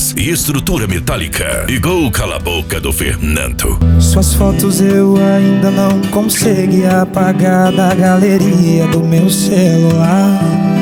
Rodrigues e estrutura metálica. Igual Cala a Boca do Fernando. Suas fotos eu ainda não consegui apagar da galeria do meu celular.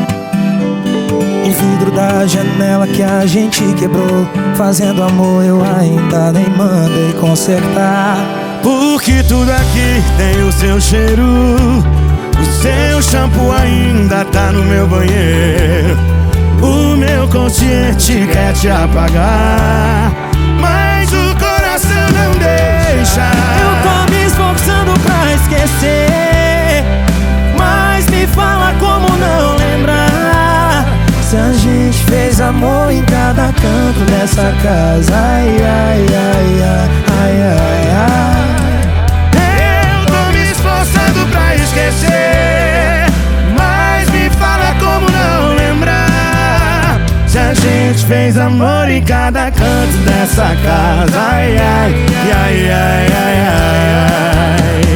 O vidro da janela que a gente quebrou fazendo amor eu ainda nem mandei consertar. Porque tudo aqui tem o seu cheiro, o seu shampoo ainda tá no meu banheiro. O meu consciente quer te apagar, mas o coração não deixa. Eu tô me esforçando pra esquecer, mas me fala como não lembrar. Se a gente fez amor em cada canto dessa casa, ai, ai, ai, ai, ai, ai, ai. Eu tô me esforçando pra esquecer, mas me fala como não lembrar. Se a gente fez amor em cada canto dessa casa, ai, ai, ai, ai, ai, ai.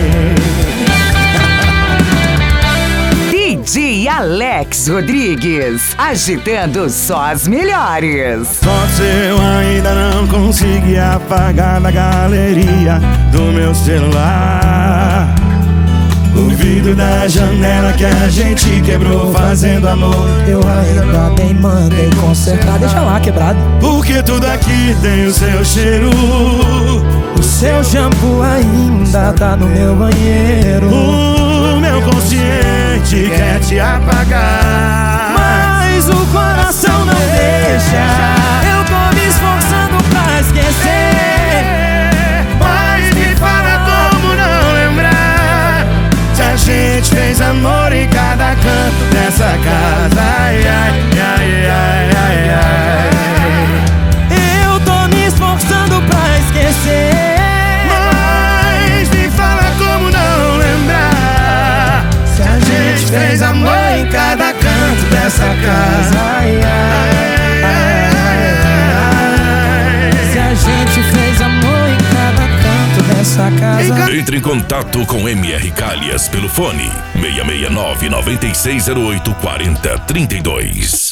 DJ Alex Rodrigues, agitando só as melhores. Fotos eu ainda não consegui apagar da galeria do meu celular. O vidro da janela que a gente quebrou fazendo amor Eu ainda nem mandei consertar, deixa lá quebrado. porque tudo aqui tem o seu cheiro, O seu shampoo ainda tá no meu banheiro. o meu consciente quer te apagar, Mas o coração não deixa. Eu tô me esforçando pra esquecer, mas me fala como não lembrar. Se a gente fez amor em cada canto dessa casa, ai, ai, ai, ai, ai, ai. eu tô me esforçando pra esquecer, Mas me fala como não lembrar. se a gente fez amor em cada canto dessa casa, ai, ai, ai, ai. Se a gente fez amor em cada canto dessa casa. Entre em contato com MR Calhas pelo fone 669 9608 4032.